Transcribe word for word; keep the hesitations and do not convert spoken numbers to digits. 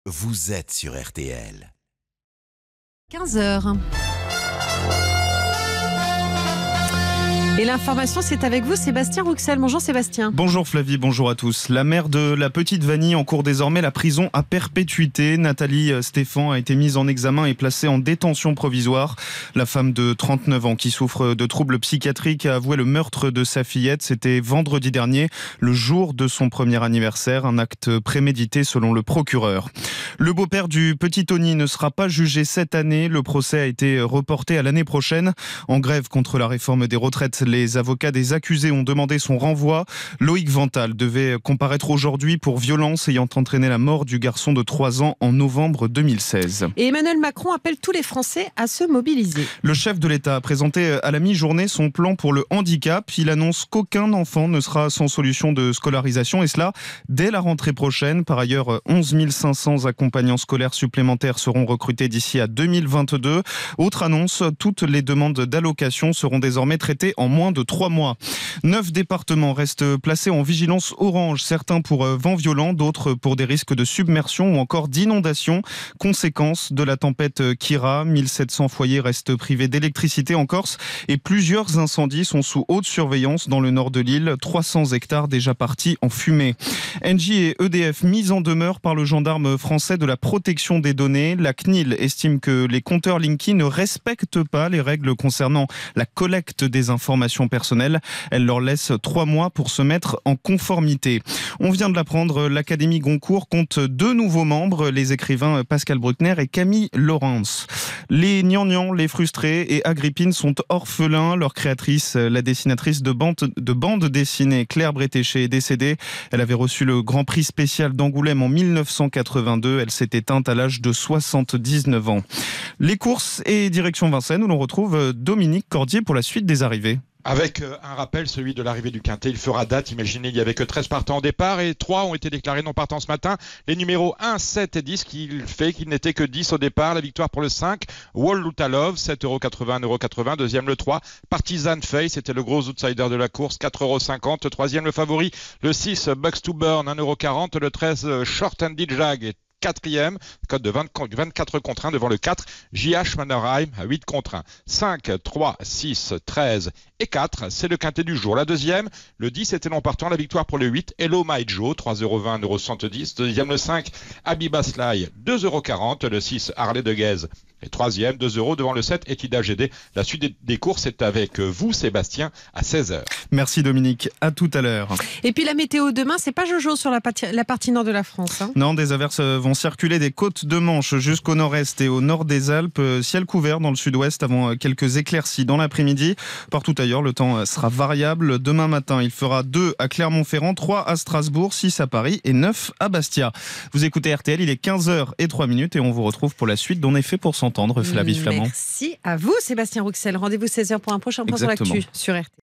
vous êtes sur R T L. quinze heures. Et l'information, c'est avec vous, Sébastien Rouxel. Bonjour Sébastien. Bonjour Flavie, bonjour à tous. La mère de la petite Vanille encourt désormais la prison à perpétuité. Nathalie Stéphan a été mise en examen et placée en détention provisoire. La femme de trente-neuf ans qui souffre de troubles psychiatriques a avoué le meurtre de sa fillette. C'était vendredi dernier, le jour de son premier anniversaire. Un acte prémédité selon le procureur. Le beau-père du petit Tony ne sera pas jugé cette année. Le procès a été reporté à l'année prochaine. En grève contre la réforme des retraites, les avocats des accusés ont demandé son renvoi. Loïc Vental devait comparaître aujourd'hui pour violence ayant entraîné la mort du garçon de trois ans en novembre deux mille seize. Et Emmanuel Macron appelle tous les Français à se mobiliser. Le chef de l'État a présenté à la mi-journée son plan pour le handicap. Il annonce qu'aucun enfant ne sera sans solution de scolarisation, et cela dès la rentrée prochaine. Par ailleurs, onze mille cinq cents accompagnants scolaires supplémentaires seront recrutés d'ici à deux mille vingt-deux. Autre annonce, toutes les demandes d'allocation seront désormais traitées en moins de trois mois. Neuf départements restent placés en vigilance orange, certains pour vent violent, d'autres pour des risques de submersion ou encore d'inondation. Conséquence de la tempête Kira, mille sept cents foyers restent privés d'électricité en Corse et plusieurs incendies sont sous haute surveillance dans le nord de l'île. trois cents hectares déjà partis en fumée. Engie et E D F mis en demeure par le gendarme français de la protection des données. La C N I L estime que les compteurs Linky ne respectent pas les règles concernant la collecte des informations personnelles. Elle leur laisse trois mois pour se mettre en conformité. On vient de l'apprendre, l'Académie Goncourt compte deux nouveaux membres, les écrivains Pascal Bruckner et Camille Laurence. Les gnangnans, les frustrés et Agrippine sont orphelins. Leur créatrice, la dessinatrice de bande, de bande dessinée Claire Bretéché, est décédée. Elle avait reçu le Grand Prix spécial d'Angoulême en mille neuf cent quatre-vingt-deux. Elle s'est éteinte à l'âge de soixante-dix-neuf ans. Les courses et direction Vincennes où l'on retrouve Dominique Cordier pour la suite des arrivées. Avec un rappel, celui de l'arrivée du Quintet, il fera date. Imaginez, il n'y avait que treize partants au départ et trois ont été déclarés non partants ce matin. Les numéros un, sept et dix, qui fait qu'il n'était que dix au départ. La victoire pour le cinq, Wall Lutalov, sept euros quatre-vingts, un euro quatre-vingts. Deuxième le trois, Partisan Face, c'était le gros outsider de la course, quatre euros cinquante. Troisième le favori, le six, Bucks to Burn, un euro quarante. Le treize, Short Andy Jag, quatrième, code de vingt-quatre contre un devant le quatre, J H Mannerheim à huit contre un. cinq, trois, six, treize et quatre, c'est le quintet du jour. La deuxième, le dix était non partant, la victoire pour le huit, Hello My Joe, trois euros vingt, un euro soixante-dix. Deuxième le cinq, Abiba Sly, deux euros quarante. Le six, Harley de Guèze. Et troisième, deux euros devant le sept, Equida G D. La suite des, des courses est avec vous, Sébastien, à seize heures. Merci Dominique, à tout à l'heure. Et puis la météo demain, c'est pas Jojo sur la partie, la partie nord de la France. Hein. Non, des averses vont circuler des côtes de Manche jusqu'au nord-est et au nord des Alpes. Ciel couvert dans le sud-ouest avant quelques éclaircies dans l'après-midi. Partout ailleurs, le temps sera variable. Demain matin, il fera deux à Clermont-Ferrand, trois à Strasbourg, six à Paris et neuf à Bastia. Vous écoutez R T L, il est quinze heures zéro trois et on vous retrouve pour la suite d'On est fait pour s'entendre, Flavie Flamand. Merci à vous Sébastien Rouxel. Rendez-vous seize heures pour un prochain point sur l'actu sur R T L.